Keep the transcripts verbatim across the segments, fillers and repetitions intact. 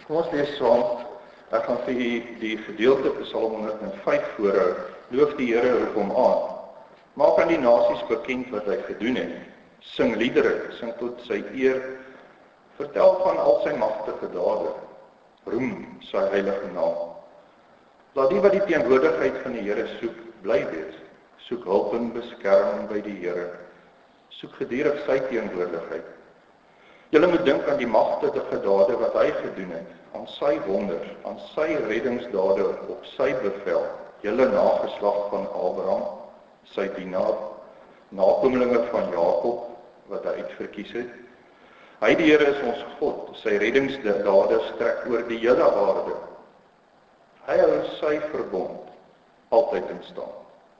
Kom ons lees saam. Ek gaan vir u die gedeelte Psalm honderd en vyf voorhou. Loof die Here, roep hom aan. Maak aan die nasies bekend wat hy gedoen het. Sing liedere, sing tot sy eer. Vertel van al sy magtige dade. Roem sy heilige naam. Laat die wat die teenwoordigheid van die Here soek, bly wees. Soek hulp en beskerming by die Here. Soek gedurig sy teenwoordigheid. Julle moet dink aan die magtige dade wat hy gedoen het, aan sy wonders, aan sy reddingsdade op sy bevel. Julle nageslag van Abraham, sy dienaar, nakomelinge van Jakob wat hy uitverkies het. Hy die Here is ons God, sy reddingsdade strek oor die hele aarde. Hy hou sy verbond altyd in stand.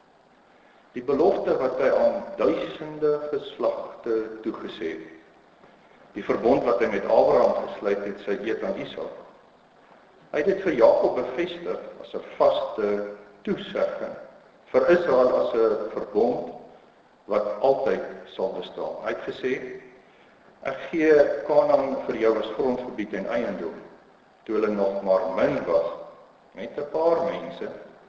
Die belofte wat hy aan duisende geslagte toegesê het. Die verbond wat hy met Abraham gesluit het, sy eed aan Isak. Hy het dit vir Jakob bevestig as 'n vaste toesegging, vir Israel as 'n verbond wat altyd sal bestaan. Hy het gesê, ek gee Kanaan vir jou as grondgebied en eiendom, toe hulle nog maar min was, met 'n paar mense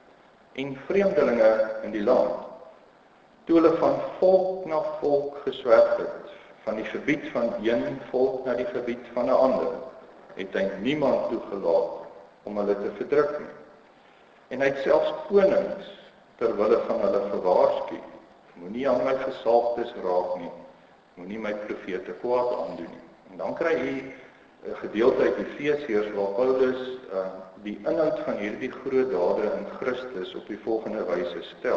en vreemdelinge in die land, toe hulle van volk na volk geswerf het, van die gebied van een volk na die gebied van 'n ander, het hy niemand toegelaat om hulle te verdruk nie. En hy het selfs konings terwille van hulle gewaarsku. Moenie aan my gesalfdes raak nie, moenie my profete kwaad aandoen nie. En dan kry hy 'n gedeelte uit Efesiërs waar Paulus uh, die inhoud van hierdie groot dade in Christus op die volgende wyse stel.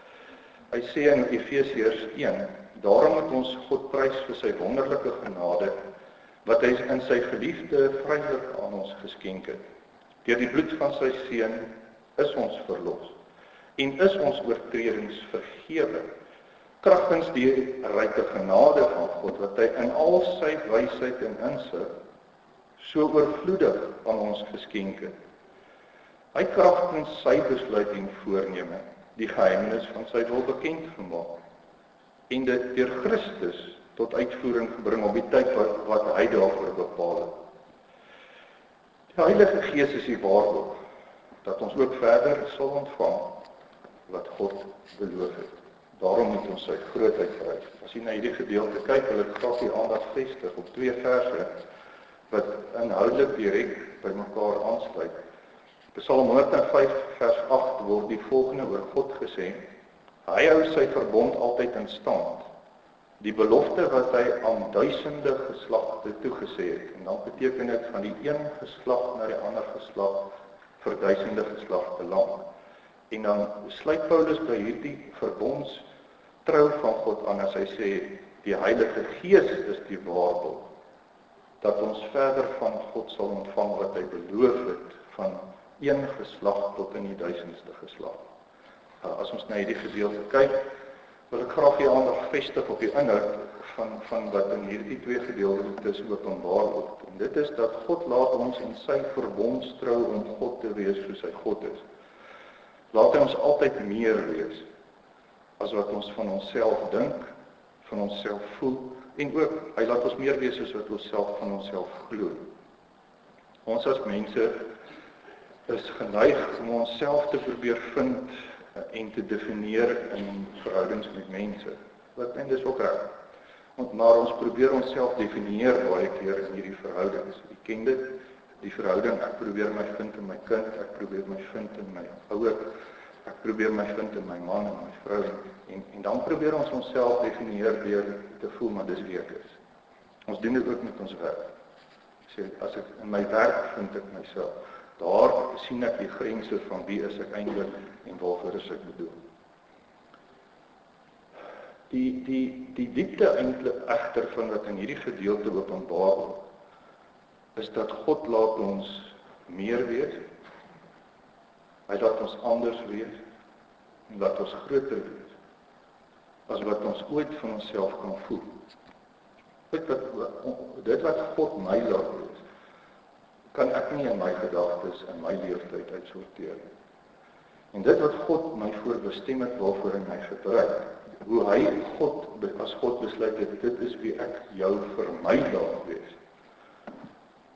Hy sê in Efesiërs een, daarom moet ons God prys vir sy wonderlike genade, wat hy in sy geliefde vrylik aan ons geskenk het. Deur die bloed van sy seun is ons verlos, en is ons oortredings vergewe, kragtens die ryke genade van God, wat hy in al sy wysheid en insig so oorvloedig aan ons geskenk het. Hy kragtens sy besluit en voorneme, die geheimnis van sy wil bekend gemaak, en dit deur Christus tot uitvoering gebring op die tyd wat, wat hy daarvoor bepaal het. Die Heilige Gees is die waarborg, dat ons ook verder sal ontvang wat God beloof het. Daarom moet ons sy grootheid prys. As jy na hierdie gedeelte kyk, wil ek graag die aandag vestig op twee verse, wat inhoudelik direk by mekaar aansluit. Psalm honderd en vyf vers agt word die volgende oor God gesê, hy hou sy verbond altyd in stand, die belofte wat hy aan duisende geslagte toegesê het, en dan beteken dit van die een geslag na die ander geslag, vir duisende geslagte lank. En dan sluit Paulus by hierdie verbondstrou van God aan, as hy sê, die Heilige Gees is die waarborg, dat ons verder van God sal ontvang wat hy beloof het, van een geslag tot in die duisendste geslag. As ons na hierdie gedeelte kyk, wil ek graag die aandag vestig op die inhoud van, van wat in hierdie twee gedeeltes openbaar word. En dit is dat God laat ons in sy verbondstrou om God te wees soos hy God is. Laat hy ons altyd meer wees, as wat ons van onsself dink, van onsself voel, en ook, hy laat ons meer wees as wat ons self van onsself glo. Ons as mense is geneig om onsself te probeer vind en te definieer in verhoudings met mense. Wat en dis ook reg. Maar ons probeer onsself definieer baie keer in hierdie verhoudings. Ek ken dit, die verhouding, ek probeer my vind in my kind, ek probeer my vind in my ouer, ek probeer my vind in my man en my vrou, en, en dan probeer ons onsself definieer deur te voel, maar dis wie ek is. Ons doen dit ook met ons werk. Sê, as ek in my werk vind ek myself, daar sien ek die grense van wie is ek eintlik en waarvoor is ek bedoel. Die, die, die diepte eintlik egter van wat in hierdie gedeelte openbaar word, is dat God laat ons meer wees, hy laat ons anders wees, en laat ons groter wees, as wat ons ooit van onsself kan voel. Dit wat, dit wat God my laat wees, kan ek nie in my gedagtes in my leeftyd uitsorteer. En dit wat God my voorbestem het, waarvoor hy my gebruik, hoe hy God, as God besluit het, dit is wie ek jou vir my laat wees,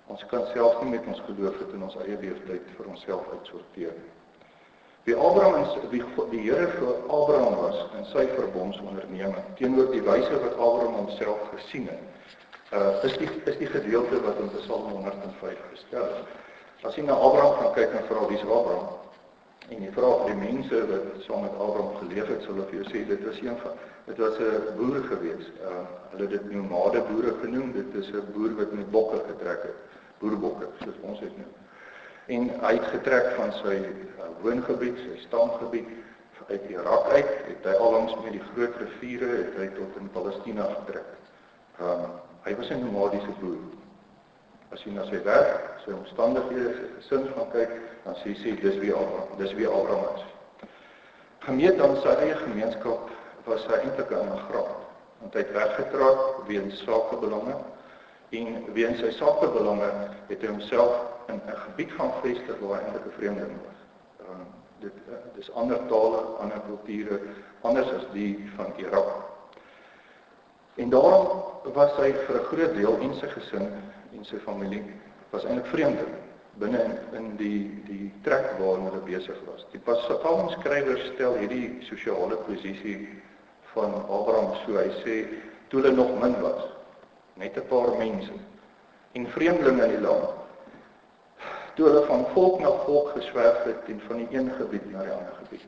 Ons kan selfs nie met ons geloof het in ons eie leeftyd vir onsself uitsorteer. Wie Abraham en wie die Here vir Abraham was in sy verbondsonderneming, teenoor die wyse wat Abraham homself gesien het, uh, is die is die gedeelte wat in Psalm honderd en vyf gestel is. As jy na Abraham gaan kyk en vra wie is Abraham, en jy vra vir die mense wat saam met Abraham geleef het, sal hulle vir jou sê dit was een van dit was 'n boer gewees. Uh, hulle het dit nomade boere genoem. Dit is 'n boer wat met bokke getrek het, boerbokke, soos ons dit noem. En hy het getrek van sy uh, woongebied, sy stamgebied, uit Irak uit, het hy allangs met die groot riviere, het hy tot in Palestina getrek. Um, hy was 'n nomadiese boer. As jy na sy werk, sy omstandighede, sy gesin gaan kyk, dan sê jy sê, dis wie Abraham, dis wie Abraham is. Gemeet aan sy eie gemeenskap was hy eintlik 'n immigrant, want hy het weggetrek weens sakebelange, en weens sy sakebelange het hy homself in 'n gebied gaan vestig waar hy eintlik 'n vreemdeling was. Uh, dit uh, dis ander tale, ander kulture, anders as die van Irak. En daarom was hy vir 'n groot deel en sy gesin en sy familie was eintlik vreemdeling binne in, in die die trek waarin hulle besig was. Die Psalmskrywer stel hierdie sosiale posisie van Abraham so, hy sê, toe hulle nog min was, net 'n paar mense, en vreemdelinge in die land, toe hulle van volk na volk geswerf het en van die een gebied na die ander gebied.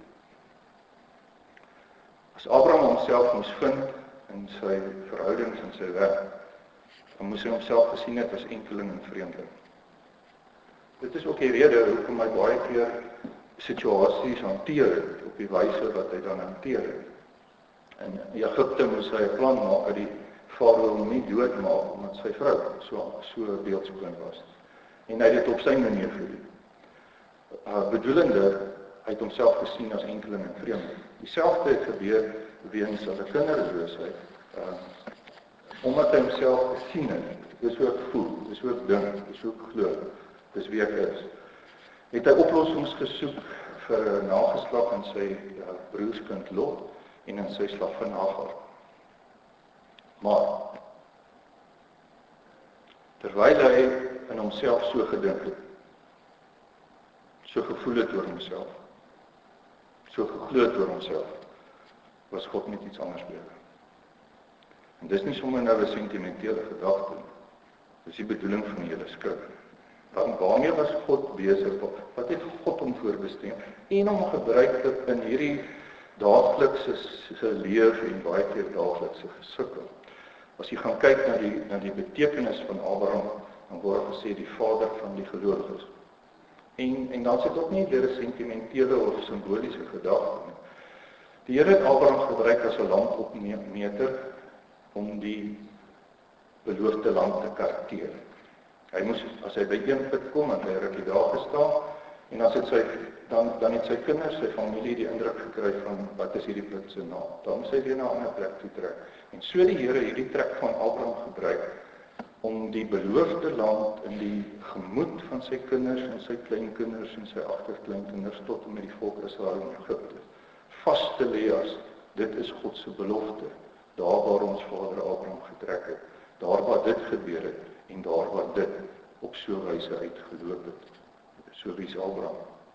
As Abraham homself moes vind in sy verhoudings en sy werk, dan moes hy homself gesien het as enkeling en vreemdeling. Dit is ook die rede hoekom hy baie keer situasies hanteer het, op die wyse wat hy dan hanteer het. In Egipte moes hy 'n plan maak dat die farao hom nie doodmaak, omdat sy vrou so, so beeldskoon was. En hy het dit op sy manier gedoen. Uh, bedoelende, hy het homself gesien as enkeling en vreemdeling. Dieselfde het gebeur weens hulle kinderloosheid, uh, omdat hy homself gesien het, dis hoe ek voel, dis hoe ek dink, dis hoe ek glo, dis wie ek is. Het hy oplossings gesoek vir 'n nageslag in sy uh, broerskind Lot en in sy slavin Hagar. Maar terwyl hy in homself so gedink het, so gevoel het oor homself, so geglo het oor homself, was God met iets anders bezig. En dis nie sommer nou 'n sentimentele gedagte nie. Dis die bedoeling van die hele skrif. Dan waarmee was God besig? Wat het God hom voorbestem? En hom gebruik dit in hierdie daaglikse leef en baie keer daaglikse gesukkel. As jy gaan kyk na die na die betekenis van Abraham, dan word gesê die vader van die gelowiges. En en dan sit ook nie deur 'n sentimentele of simboliese gedagte nie. Die Here het Abraham gebruik as 'n landopmeter om die beloofde land te karteer. Hy moes, as hy by een punt kom, en hy rukkie daar gestaan, en as het sy, dan, dan het sy kinders, sy familie die indruk gekry van, wat is hierdie punt se naam? Dan moes hy weer na 'n ander plek toe trek. En so die Here hierdie trek van Abraham gebruik, om die beloofde land in die gemoed van sy kinders, en sy kleinkinders, en sy agterkleinkinders, tot en met die volk Israel in Egipte, vas te lê as, dit is God se belofte, daar waar ons vader Abraham getrek het, daar waar dit gebeur het, en daar waar dit op so 'n wyse uitgeloop het. So wie is Abraham?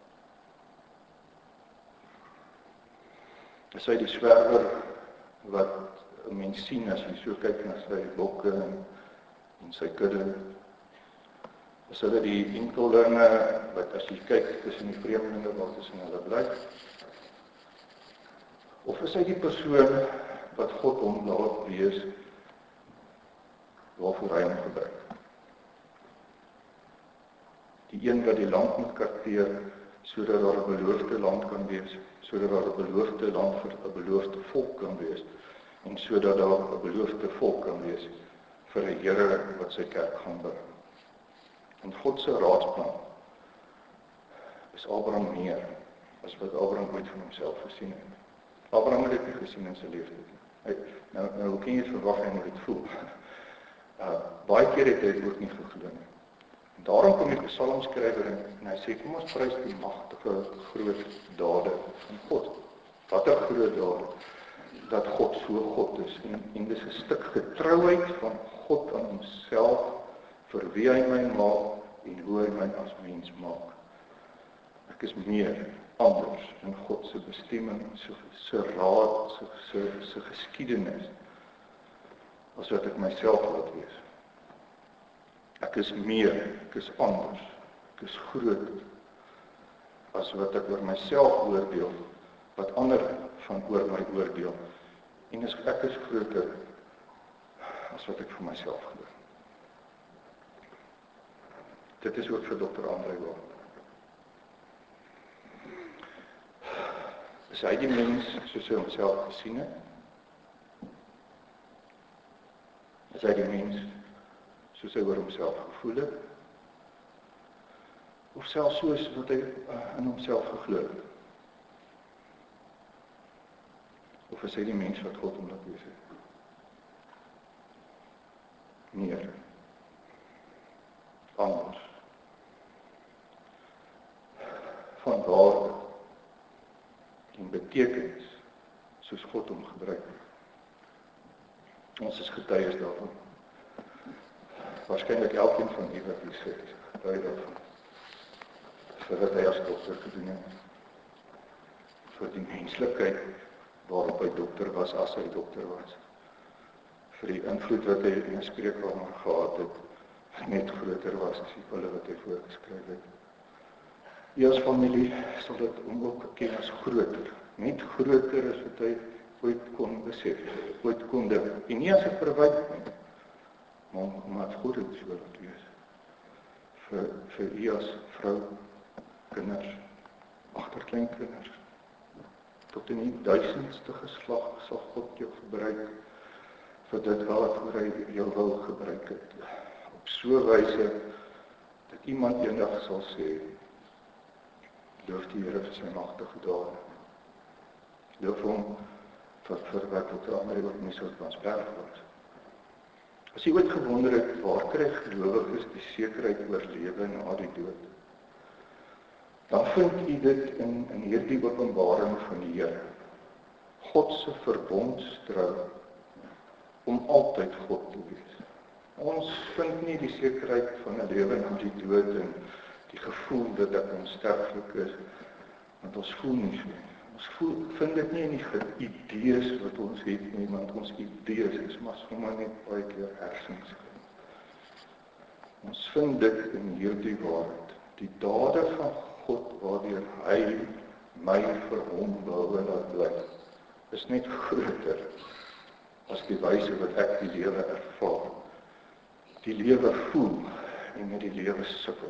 Is hy die swerwer wat 'n mens sien as jy so kyk na sy bokke en, en sy kudde? Is hulle die enkellinge wat as jy kyk tussen die vreemdelinge wat tussen hulle bly? Of is hy die persoon wat God hom laat wees waarvoor hy hom gebruik? Die een wat die land moet karteer, sodat daar 'n beloofde land kan wees, sodat daar 'n beloofde land vir 'n beloofde volk kan wees, en sodat daar 'n beloofde volk kan wees vir 'n Here wat sy kerk gaan bou. En God se raadsplan is Abraham meer as wat Abraham ooit van homself gesien het. Abraham het dit nie gesien in sy lewe nie. Nou, nou hoe kan jy verwag hy moet dit voel? Uh, baie keer het hy dit ook nie geglo nie. En daarom kom die psalmskrywer in en hy sê, kom ons prys die magtige groot dade van God. Wat 'n groot dade, dat God so God is. En, en dis 'n stuk getrouheid van God aan homself, vir wie hy my maak en hoe hy my as mens maak. Ek is meer anders in God se bestemming, sy raad, sy, sy, sy geskiedenis, as wat ek myself laat wees. Ek is meer, ek is anders, ek is groter, as wat ek oor myself oordeel, wat ander van oor my oordeel. En is, ek is groter, as wat ek vir myself glo. Dit is ook vir dokter André waar. Is hy die mens soos hy homself gesien het? Is hy die mens soos hy oor homself gevoel het? Of selfs soos wat hy in homself geglo het? Of is hy die mens wat God hom laat wees het? Meer. Anders. Van waarde en betekenis soos God hom gebruik. Ons is getuies daarvan. Waarskynlik elkeen van u wat hier sit, is getuie daarvan. Vir wat hy as dokter gedoen het. Vir die menslikheid waarop hy dokter was as hy dokter was. Vir die invloed wat hy in 'n spreekkamer gehad het, net groter was as die hulle wat hy voorgeskryf het. U as familie sal dit hom ook ken as groter, net groter as wat hy ooit kon besef, ooit kon dink. En nie as 'n verwyting, maar omdat God dit so laat wees. Vir, vir u as vrou, kinders, agterkleinkinders, tot in die duisendste geslag sal God jou gebruik vir dit waarvoor hy jou wil gebruik het. Op so 'n wyse dat iemand eendag sal sê, loof die Here vir sy magtige dade. Loof hom vir, vir wat dokter André ook nie so transparant was. As jy ooit gewonder het, waar kry gelowiges die sekerheid oor lewe na die dood? Dan vind jy dit in, in hierdie openbaring van die Here. God se verbondstrou om altyd God te wees. Ons vind nie die sekerheid van 'n lewe na die dood en die gevoel dat ek onsterflik is, want ons voel nie so. Ons voel, vind dit nie in die idees wat ons het nie, want ons idees is maar sommer net baie keer hersens. Ons vind dit in hierdie waarheid, die dade van God waardeur hy my vir hom behou laat bly, is net groter as die wyse wat ek die lewe ervaar, die lewe voel en met die lewe sukkel.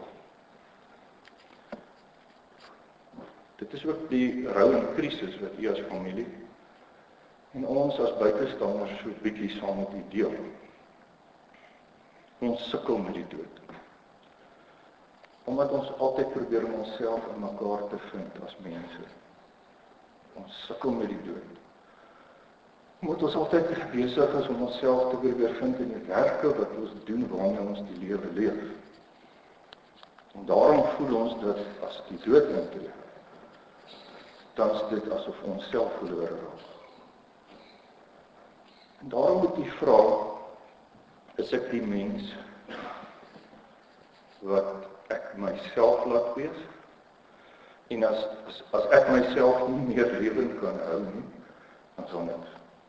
Dit is ook die rou en krisis wat u as familie en ons as buitestanders so bietjie saam met u deel. Ons sukkel met die dood. Omdat ons altyd probeer om onsself in mekaar te vind as mense. Ons sukkel met die dood. Omdat ons altyd besig is om onsself te probeer vind in die werke wat ons doen waarmee ons die lewe leef. En daarom voel ons dat as die dood intree, dan is dit asof ons self verlore raak. En daarom moet jy vra, is ek die mens wat ek myself laat wees? En as, as, as ek myself nie meer lewend kan hou nie, dan sal niks.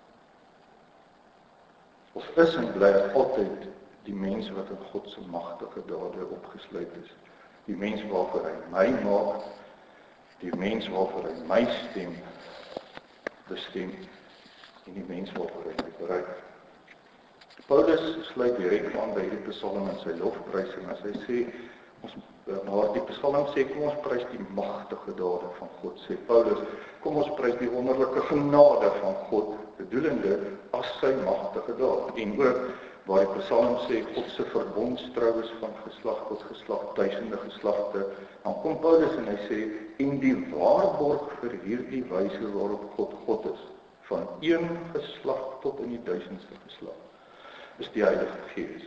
Of is en bly ek altyd die mens wat in God se magtige dade opgesluit is. Die mens waarvoor hy my maak, die mens waarvoor hy my stem bestem, en die mens waarvoor hy my bereik. Paulus sluit direk aan by die Psalm in sy lofprysing as hy sê, ons, maar die Psalm sê, kom ons prys die magtige dade van God, sê Paulus, kom ons prys die wonderlike genade van God, bedoelende as sy magtige dade. En ook waar die Psalm sê, God se verbondstrou is van geslag tot geslag, duisende geslagte, dan kom Paulus en hy sê, en die waarborg vir hierdie wyse waarop God God is, van een geslag tot in die duisendste geslag, is die Heilige Gees.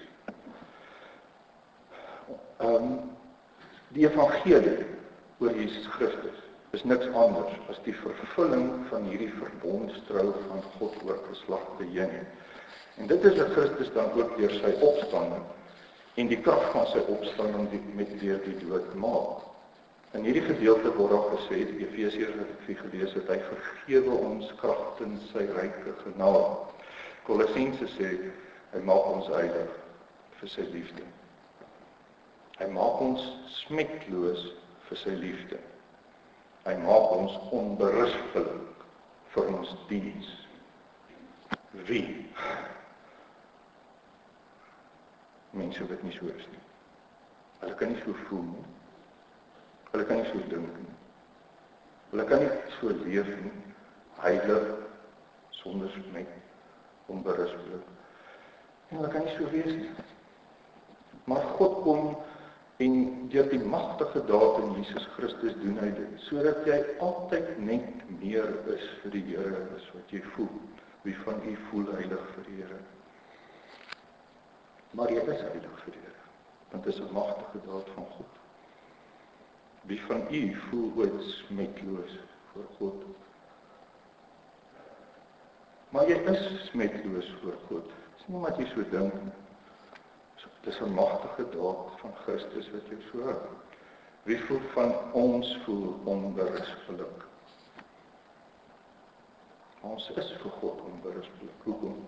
Um, die evangelie oor Jesus Christus is niks anders as die vervulling van hierdie verbondstrou van God oor geslagte heen. En dit is wat Christus dan ook deur sy opstanding en die krag van sy opstanding met deur die dood maak. In hierdie gedeelte word daar gesê, Efesiërs wat ek vir gelees het, hy vergewe ons kragtens sy ryke genade. Kolossense sê, hy maak ons heilig vir sy liefde. Hy maak ons smetloos vir sy liefde. Hy maak ons onberispelik vir ons diens. Wie? Mense wat nie so is nie. Hulle kan nie so voel nie. Hulle kan nie so dink nie. Hulle kan nie so leef nie. Heilig, sonder smet, onberispelik. En hulle kan nie so wees nie. Maar God kom en deur die magtige daad in Jesus Christus doen hy dit, sodat jy altyd net meer is vir die Here as wat jy voel. Wie van u voel heilig vir die Here? Maar jy is heilig vir die Here, want dit is 'n magtige daad van God. Wie van u voel ooit smetloos voor God? Maar jy is smetloos voor God. Dit is nie omdat jy so dink nie. Dit is 'n magtige daad van Christus wat jou so hou. Wie voel van ons voel onberispelik? Ons is vir God onberispelik. Hoekom?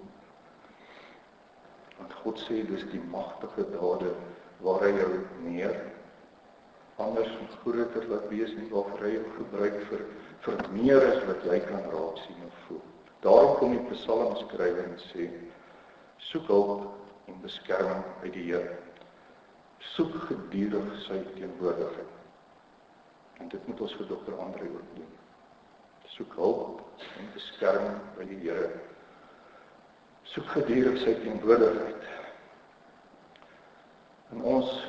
Want God sê, dis die magtige dade waar hy jou meer, anders groter laat wees en waarvoor hy jou gebruik vir, vir meer as wat jy kan raak sien of voel. Daarom kom die psalmskrywer en sê, soek hulp en beskerming by die Here. Soek gedurig sy teenwoordigheid. En dit moet ons vir dokter Andre ook doen. Soek hulp en beskerming by die Here. Soek gedurig sy teenwoordigheid. In ons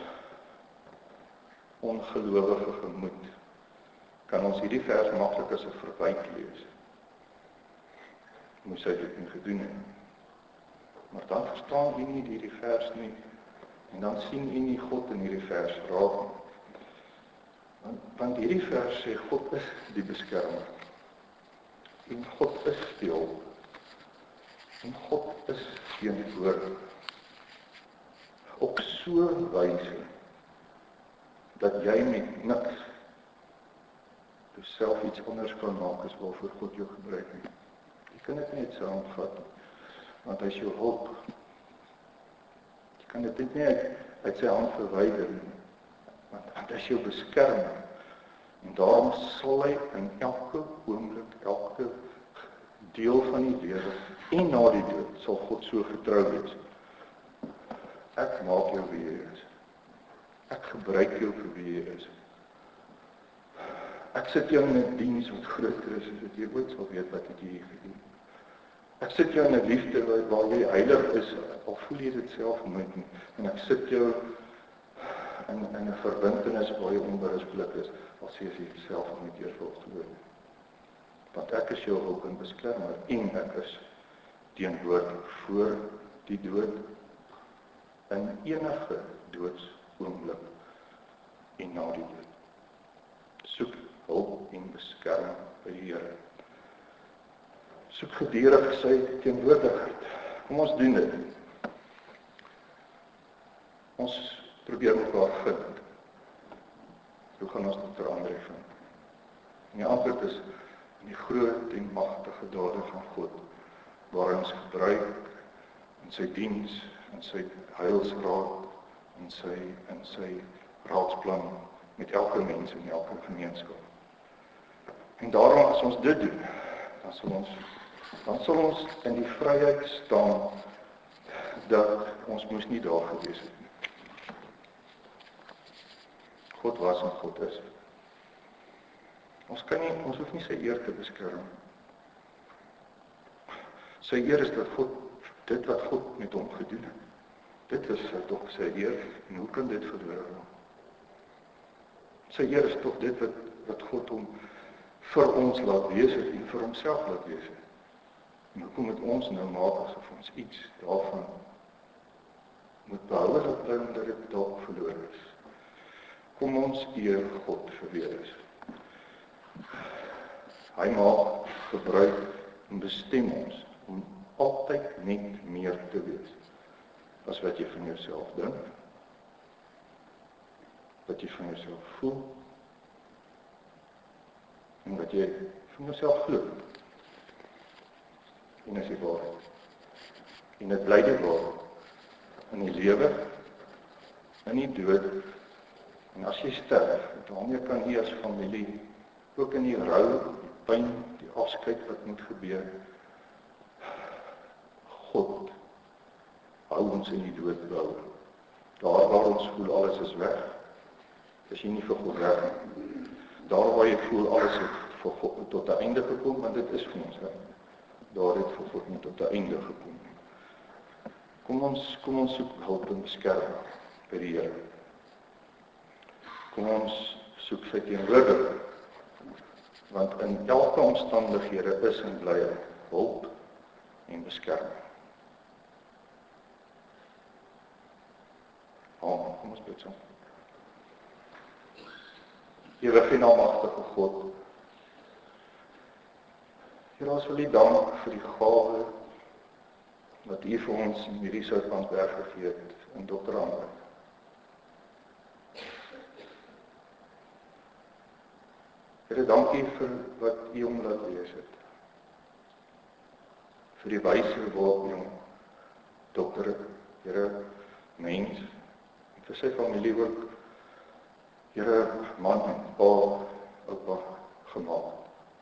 ongelowige gemoed kan ons hierdie vers maklik as 'n verwyk lees. Moes hy dit nie gedoen het. Maar dan verstaan u nie hierdie vers nie, en dan sien u nie God in hierdie vers raak nie. Want, want hierdie vers sê, God is die beskermer. En God is die hulp. En God is teenwoordig. Op so 'n wyse, dat jy met niks jouself iets anders kan maak as waarvoor God jou gebruik het. Jy kan dit net saamvat, want hy is jou hulp. Jy kan dit net nie uit, uit sy hand verwyder nie, want, want hy is jou beskerming. En daarom sal hy in elke oomblik, elke deel van die lewe, en na die dood, sal God so getrou wees. Ek maak jou wie jy is. Ek gebruik jou vir wie jy is. Ek sit jou in 'n diens wat groter is as wat jy ooit sal weet wat het jy hier gedoen. Ek sit jou in 'n liefde waar, waar jy heilig is, al voel jy dit self nooit nie. En ek sit jou in, in 'n verbintenis waar jy onberispelik is, al sê jy self nooit eers wil glo. Want ek is jou hulp en beskermer, en ek is teenwoordig voor die dood, in enige doodsoomblik en na die dood. Soek hulp en beskerming by die Here. Soek gedurig sy teenwoordigheid. Kom ons doen dit. Ons probeer mekaar vind. Hoe gaan ons dit verander vind? En die antwoord is in die groot en magtige dade van God, waar ons gebruik in sy diens, in sy heilsraad, in sy, in sy raadsplan met elke mens en elke gemeenskap. En daarom as ons dit doen, dan sal ons, dan sal ons in die vryheid staan dat ons moes nie daar gewees het nie. God was en God is. Ons kan nie, ons hoef nie sy eer te beskerm. Sy eer is dat God, dit wat God met hom gedoen het, dit is toch sy eer, en hoe kan dit verloor word? Sy eer is toch dit wat, wat God hom vir ons laat wees het, en vir homself laat wees het. En hoekom moet ons nou maak asof ons iets daarvan moet behou dat dat dit dalk verloor is? Kom ons eer God vir wie hy is. Hy maak gebruik en bestem ons om altyd net meer te wees as wat jy van jouself dink, wat jy van jouself voel, en wat jy van jouself glo. En is die waarheid. En dit bly die waarheid. In die lewe, in die dood, en as jy sterf, daarmee kan jy as familie, ook in die rou, die pyn, die afskeid wat moet gebeur, God hou ons in die dood behou. Daar waar ons voel alles is weg, is jy nie vir God reg nie. Daar waar jy voel alles het vir God tot 'n einde gekom, want dit is vir ons reg. Daar het vir God nie tot 'n einde gekom. Kom ons, kom ons soek hulp en beskerming by die Here. Kom ons soek sy teenwoordigheid, want in elke omstandighede is en bly hulp en beskerming. Amen. Kom ons bid saam. Ewige en almagtige God, Here, ons wil U dank vir die gawe wat U vir ons in hierdie Soutpansberg gegee het in dokter Andre. Here, dankie vir wat U hom laat wees het. Vir die wyse waarop U hom dokter, Here, mens, en vir sy familie ook, Here, man en pa, oupa gemaak.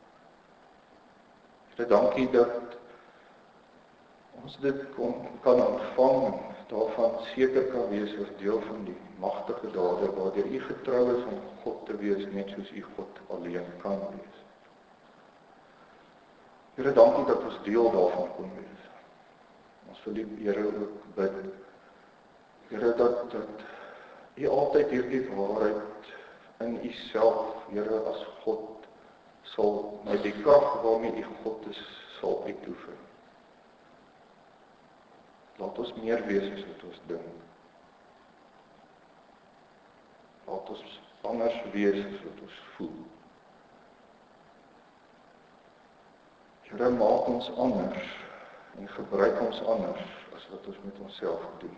Here, dankie dat ons dit kon, kan ontvang en daarvan seker kan wees as deel van die magtige dade waardeur U getrou is om God te wees, net soos U God alleen kan wees. Here, dankie dat ons deel daarvan kon wees. Ons wil die Here ook bid, Here, dat, dat U altyd hierdie waarheid in U self, Here, as God, sal met die krag waarmee U God is, sal uitoefen. Laat ons meer wees as wat ons dink. Laat ons anders wees as wat ons voel. Here, maak ons anders en gebruik ons anders as wat ons met onsself doen.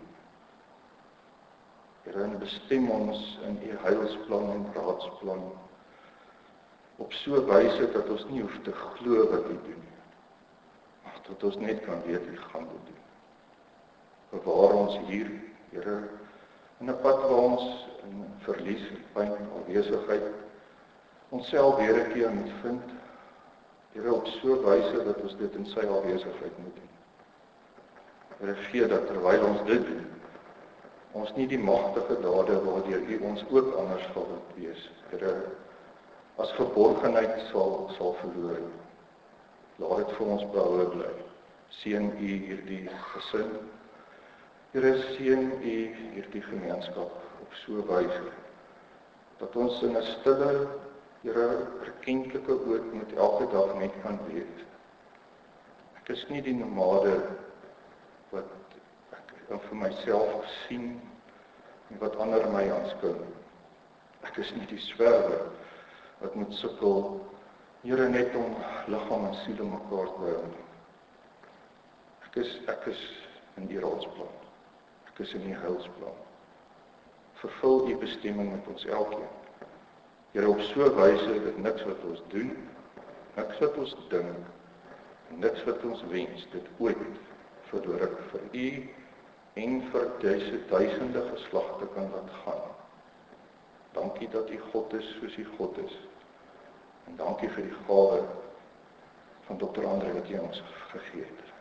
Here, en bestem ons in U heilsplan en raadsplan op so 'n wyse dat ons nie hoef te glo wat U doen, maar dat ons net kan weet U gaan dit doen. Bewaar ons hier, Here, in 'n pad waar ons in verlies, pyn, afwesigheid onsself weer 'n keer moet vind, Here, op so 'n wyse dat ons dit in sy afwesigheid moet doen. Here, gee dat terwyl ons dit doen, ons nie die magtige dade waardeur U ons ook anders sal laat wees, Here, as verborgenheid sal, sal verloor. Laat dit vir ons behoue bly. Seën U hierdie gesin. Here, seën U hierdie gemeenskap op so 'n wyse dat ons in 'n stille, Here, erkenklike ootmoed elke dag net kan weet. Ek is nie die nomade wat ek vir myself sien en wat ander my aanskou. Ek is nie die swerwer wat moet sukkel, Here, net om liggaam en siel mekaar te hou. Ek is, ek is in die raadsplan. Ek is in die heilsplan. Vervul U bestemming met ons elkeen. Here, op so 'n wyse dat niks wat ons doen, niks wat ons dink, niks wat ons wens, dit ooit verloor vir U en vir duisende, duisende geslagte kan laat gaan. Dankie dat U God is soos U God is. En dankie vir die gawe van dokter Andre wat U ons gegee het.